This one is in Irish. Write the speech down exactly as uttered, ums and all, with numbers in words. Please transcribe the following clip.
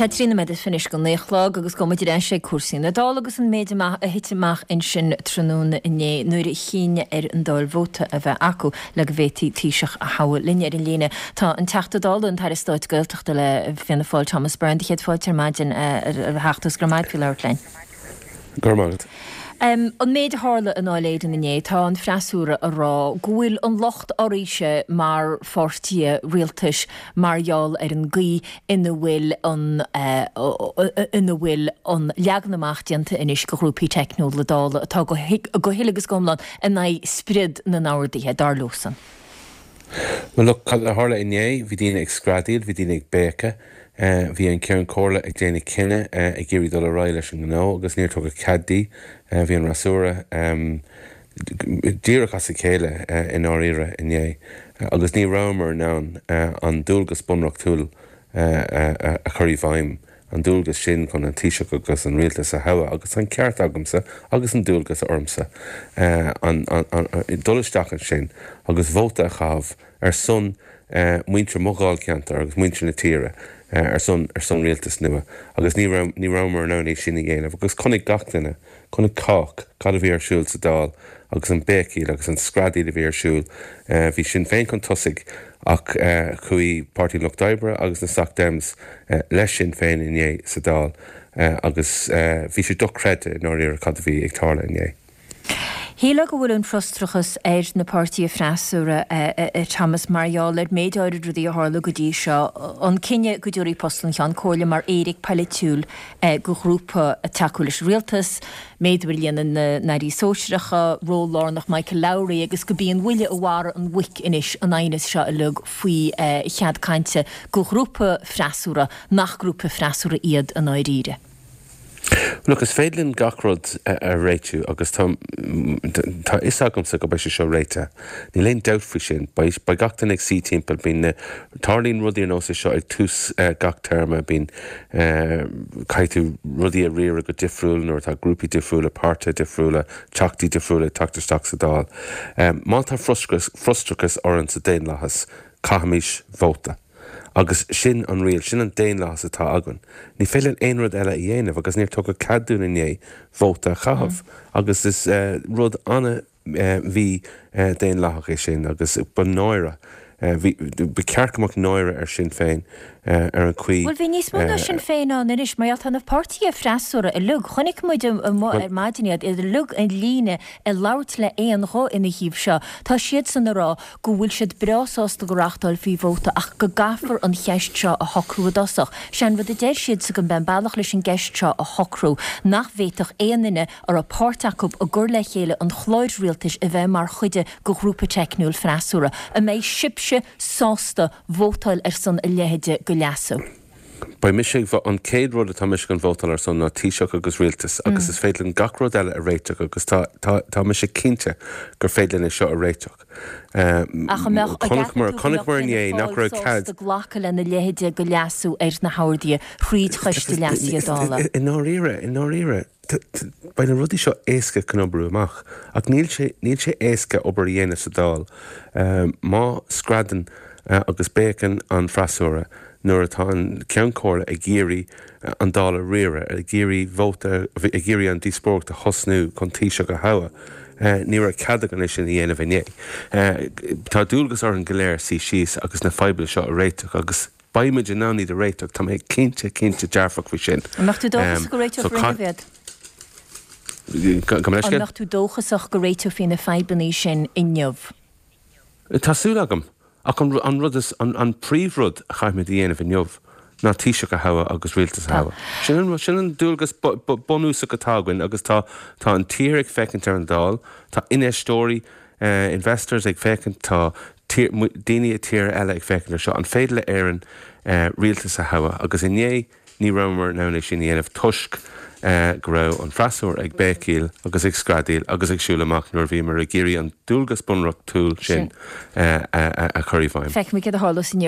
sé trína me is finis go néchlog agus go muidir an sé cuasí na dá agus an méid a hitteach in sin tróna inné nuair i chéine ar an dul bhóta a bheith acu le go bhétí tíiseach a hafu linne ar an líne. Tá an teachtadála an tar is stáit goilteachta le fianna fáil Thomas Brown, de chéad fáiltear maidin ar heachtas gramáid fi leirlein. Gormáid. Um, an méid hála an áléidir inné tá an freasúra a rá gúil an locht áríise mar fortí rialtais marall ar an gí ina bhfuil an ina bhfuil an leagnamachtianta inis go grúpaí technó le dála atá go hiilegus gomlan in na sprid na náirdaithe darlósan. Well, look, le hála inné, bhí dína ag scradíil, bhí dína ag béca, bhí an ceann cóla ag déana cinenne ag géirí dul a ráil leis an gná, agus níor tugad caddaí, bhí an rasúra díreach as a chéile in áíire inné, agus ní rámar ná an dúlgus bunraach túil a chuirí bhaim, an dúlgus sin chun an tíiseach agus an rialtas a hawa, agus an ceart agamsa, agus an dúlgus a ormsa, an dulaisteach an sin, agus bhóta a chaamh ar son muintre mogáil ceantar, agus muintre na tíre, ar son ar son rialtas nua, agus ní rámar ná é sin i ggéanamh, agus chunig gachtainna, chunig cách, cad a bhí ar siúil sa dál, agus an béciil, agus an scradíil a bhí ar siúil, bhí sin féin chun tosig ach chuí Pártaí Loch D'Oibre agus na Sac Dems leis sin féin inné sa dál, agus bhí sé docrede in áiríre cad a bhí ag tála inné. Héla go bhfuil an frustrachas ar na Pártaí freasúra Thomas marall ar méid áidir rudí a hála go dtí seo an cinenne go dúirí postlan cheann cóla mar Éiric Pelletiúil go grúpa a takeú leis rialtas, méid bhfuil líanaan na narí sóisireacha rólárnach Michael Lowry agus go bíon bhuiile a bhhara an bhuic inis an aonas seo a lug faoi chead cainte go grúpa freasúra nach grúpa freasúra iad an áiríre. Look, is féidlinn gachrod a réitú agus tá is agamsa go béis seo réite. Ní léon doubt faoi sin, ba gachtain ag sí timpeall bín tarlíonn rudaí an ósa seo ag tús gach terma bín caiitú rudaí a riar go difriúil nóir tá grúpaí difriúla, páirte difriúla, teachtaí difriúla, teachtarsteach sa dál. Má tá frustrachas orann sa déan lechas caitheamís bhóta. Agus sin an rial, sin an déan lás atá agan. Ní féileann aon rud eile i dhéanamh, agus níor tugad cadún inné bhóta chahabh. Agus is rud anna bhí déan lách é sin, agus ba náire. Ba cearcamach náire ar sin féin ar an cuí. Well, bhí níos muna sin féin an inis, mar tá na Pártaí freasúra i lug, chunig muid ar maidiniad idir lug an líne i labhart le éon rá ina híomh seo. Tá siad san rá go bhfuil siad breásásta go reachtáil fhí bhóta ach go gafar an cheist seo a hocrú dasach. Sean bhd a déir siad sa go ben bailach leis an geist seo a hocrú nach bhéiteach éanaine ar a pártacúb a gur le chéile an chláid rialtais a bheith mar chuide go grúpa technúil freasúra. A méid sibse sásta bhótáil ar san a lehéide go leasú. Ba mis an céad rud atá mis an bhótáil ar son ná tíiseach agus rialtas, agus is féidirlinn gach rud eile a réiteach, agus tá mis sé cinnte gur féidirlinn is seo a réiteach. Conach mar inné nach raibh cad ghlacha le na lehéide go leasú ar na hairdaí chríd chuiste leasí a dála. In áíire, in áíire. Ba na rudí seo éasca cnobrú amach, ach níl sé éasca obair dhéana sa dál. Má scradan agus bécan an freasúra nuair atá an ceann cóla ag géirí an dála riire, ag géirí bhóta, ag géirí an díspórt a thosnú chun tíiseach a hawa. Níor a cadagan is sin dhéanamh inné. Tá dúlgus ar an goléir sí síos agus na feibil seo a réiteach, agus baimiid in náí de réiteach, tá méid cinnte cinnte dearfach faoi sin. Nach tú dóchas go réiteach réimead? Nach tú dóchasach go réiteach fina feibilní sin inneamh? Tású agam. Ach an rud is an príomhrud a chaithmid dhéanamh inneamh ná tíiseach a hawa agus rialtas hawa. Sin an dúlgus bonúsa go tágain, agus tá an tír ag feiceint ar an dál, tá inéistóirí investors ag feiceint, tá daoine a tír eile ag feiceint ar seo, an féad le éireann rialtas a hawa, agus inné ní ramar ná é sin dhéanamh tuisc go raibh an freasúr ag béciil agus ag scradíil agus ag siúlamach nuair bhí mar a géirí an dúlgus bunraach túil sin a chuirí bhaim. Feic mi cad a hálas